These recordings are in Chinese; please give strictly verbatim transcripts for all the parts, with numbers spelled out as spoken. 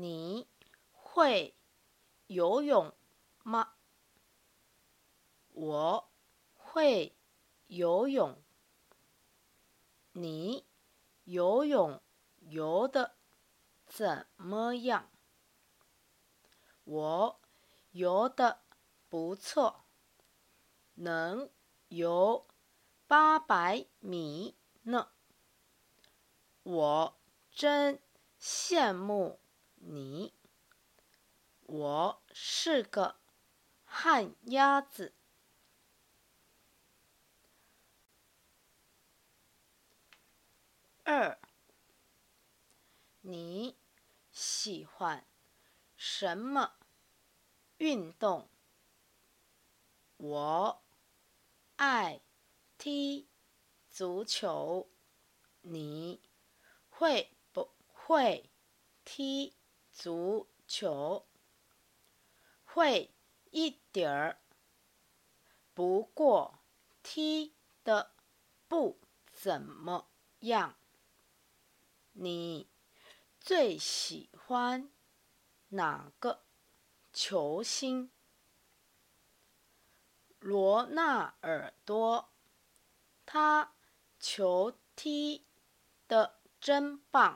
你会游泳吗？我会游泳。你游泳游得怎么样？我游得不错，能游八百米呢。我真羡慕你。我是个旱鸭子。二，你喜欢什么运动？我爱踢足球。你会不会踢足球？会一点儿，不过踢得不怎么样。你最喜欢哪个球星？罗纳尔多，他球踢得真棒。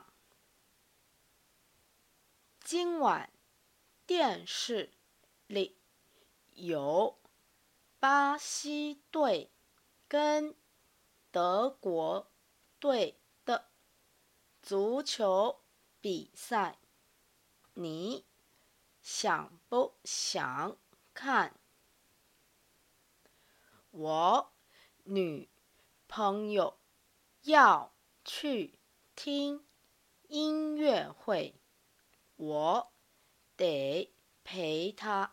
今晚电视里有巴西队跟德国队的足球比赛，你想不想看？我女朋友要去听音乐会，我得陪她。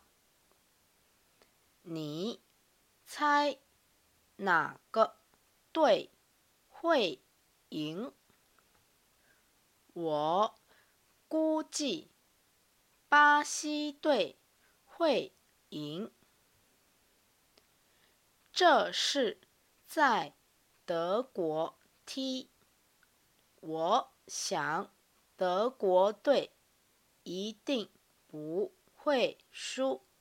你猜哪个队会赢？我估计巴西队会赢。这是在德国踢，我想德国队一定不会输。